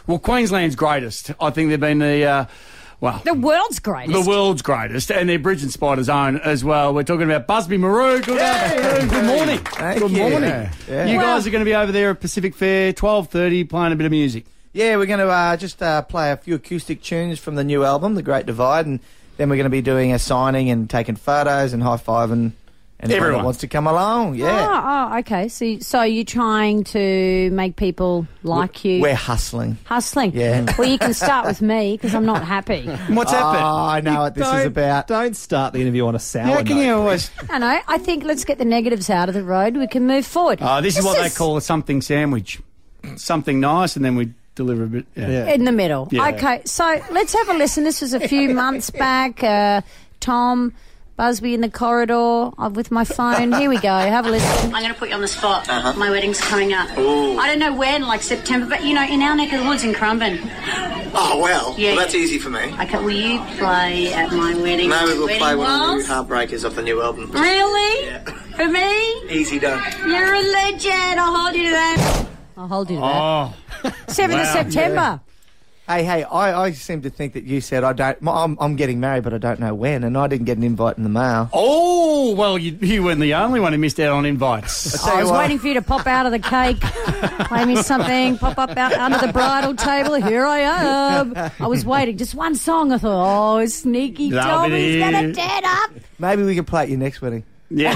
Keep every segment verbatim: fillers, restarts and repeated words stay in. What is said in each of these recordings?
Well, Queensland's greatest. I think they've been the... Uh, Well, the world's greatest. The world's greatest, and they're Bridge and Spider's own as well. We're talking about Busby Maroo. Good, Yay! good morning. Thank good you. morning. Yeah. Yeah. You Well, guys are going to be over there at Pacific Fair, twelve thirty, playing a bit of music. Yeah, we're going to uh, just uh, play a few acoustic tunes from the new album, The Great Divide, and then we're going to be doing a signing and taking photos and high-fiving anyone Everyone that wants to come along. Yeah. Oh, oh, okay. So, so you're trying to make people like you? We're hustling. Hustling? Yeah. Well, you can start with me because I'm not happy. What's happened? Oh, I know what this don't, is about. Don't start the interview on a sour How can note. you always... I know. I think let's get the negatives out of the road. We can move forward. Oh, this, is what they call a something sandwich. Something nice, and then we deliver a bit... Yeah. Yeah. In the middle. Yeah. Okay, so let's have a listen. This was a few months back. Uh, Tom... Busby in the corridor uh, with my phone. Here we go. Have a listen. I'm going to put you on the spot. Uh-huh. My wedding's coming up. Ooh. I don't know when, like September, but, you know, in our neck of the woods in Currumbin. Oh, well, Yeah. well, that's easy for me. Okay, will you play at my wedding? No, we will wedding play one of the new waltz? Heartbreakers off the new album. Really? Yeah. For me? Easy done. You're a legend. I'll hold you to that. I'll hold you to that. Oh, seventh of wow. September. Hey, hey, I, I seem to think that you said I don't. I'm, I'm getting married, but I don't know when, and I didn't get an invite in the mail. oh well, you, you weren't the only one who missed out on invites. tell I you was what. waiting for you to pop out of the cake, play me something, pop up out under the bridal table. Here I am. I was waiting, just one song. I thought, oh, sneaky That'll be Tommy's the- gonna turn up. Maybe we can play at your next wedding. Yeah.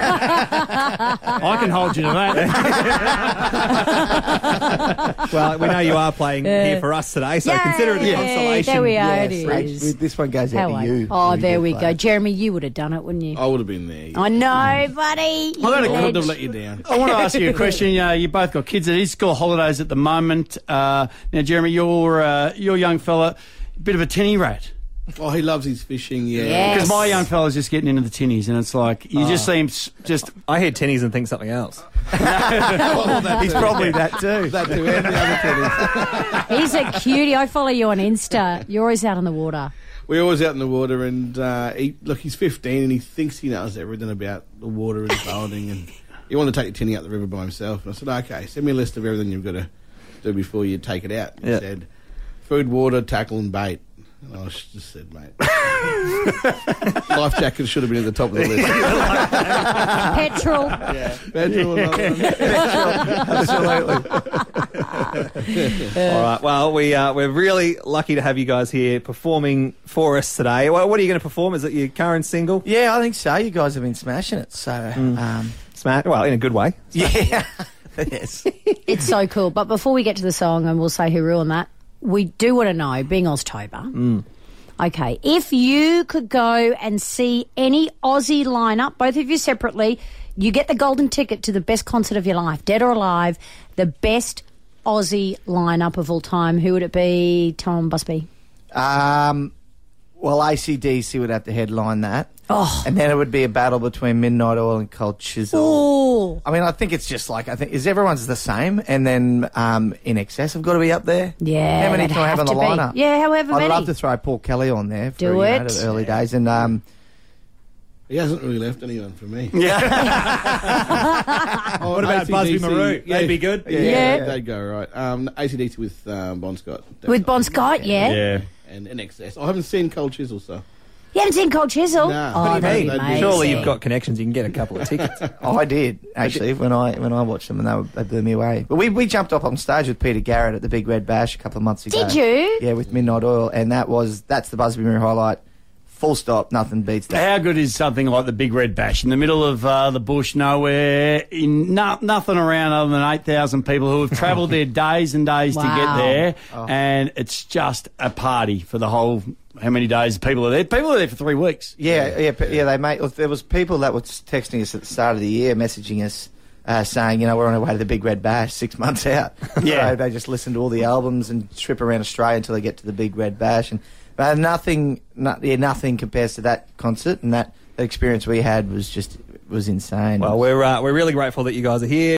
I can hold you to that. Well, we know you are playing Yeah. here for us today, so Yay! consider it a consolation. There we are. Yes, it right. is. This one goes out How to are- you. Oh, You there good we go. player. Jeremy, you would have done it, wouldn't you? I would have been there. I know, buddy. I You couldn't have ledge. let you down. I want to ask you a question. Uh, you both got kids. It is school holidays at the moment. Uh, now, Jeremy, you're uh, you're a young fella, bit of a tinny rat. Oh, he loves his fishing, yeah. Yes. Because my young fella's just getting into the tinnies, and it's like you just see him s- just. I hear tinnies and think something else. He's probably that too. That too, and the other tennis. He's a cutie. I follow you on Insta. You're always out on the water. We're always out in the water, and uh, he, look, he's fifteen, and he thinks he knows everything about the water and boating, and he wanted to take the tinny out the river by himself. And I said, okay, send me a list of everything you've got to do before you take it out. And Yeah. He said, food, water, tackle, and bait. And I just said, mate, life jacket should have been at the top of the list. Petrol. Yeah, petrol, another one. Absolutely. All right. Well, we uh, we're really lucky to have you guys here performing for us today. Well, what are you going to perform? Is it your current single? Yeah, I think so. You guys have been smashing it. So, um, Smart. Well, in a good way. yeah. Yes. It's so cool. But before we get to the song, and we'll say who ruined that, we do want to know, being Oztober, okay, if you could go and see any Aussie lineup, both of you separately, you get the golden ticket to the best concert of your life, dead or alive, the best Aussie lineup of all time. Who would it be, Tom Busby? Um, well, A C D C would have to headline that. Oh. And then it would be a battle between Midnight Oil and Cold Chisel. Oh, I mean, I think it's just like, I think, is everyone's the same? And then um, In Excess have got to be up there. yeah. How many they'd can I have on the to be. lineup? Yeah, however I'd many. love to throw Paul Kelly on there for Do you know, it. the early days. And um, He hasn't really left anyone for me. Oh, what about Busby Maroo? They'd be good. Yeah, Yeah. they'd go right. Um, A C D C with um, Bon Scott. With Bon Scott, yeah. Yeah. And In Excess. I haven't seen Cold Chisel, so. You haven't seen Cold Chisel? No. Oh, What do you that'd mean? be amazing. Surely you've got connections. You can get a couple of tickets. Oh, I did actually when I when I watched them, and they, were, they blew me away. But we, we jumped up on stage with Peter Garrett at the Big Red Bash a couple of months ago. Did you? Yeah, with Midnight Oil, and that was that's the Busby Maroo highlight. Full stop, nothing beats that. How good is something like the Big Red Bash in the middle of uh, the bush, nowhere, in no, nothing around other than eight thousand people who have travelled there days and days to Wow. get there, Oh. and it's just a party for the whole. How many days people are there? People are there for three weeks. Yeah, yeah, yeah. yeah they made. There was people that were texting us at the start of the year, messaging us, uh, saying, you know, we're on our way to the Big Red Bash six months out. Yeah. So they just listen to all the albums and trip around Australia until they get to the Big Red Bash, and uh, nothing, no, yeah, nothing compares to that concert, and that, that experience we had was just was insane. Well, we're uh, we're really grateful that you guys are here.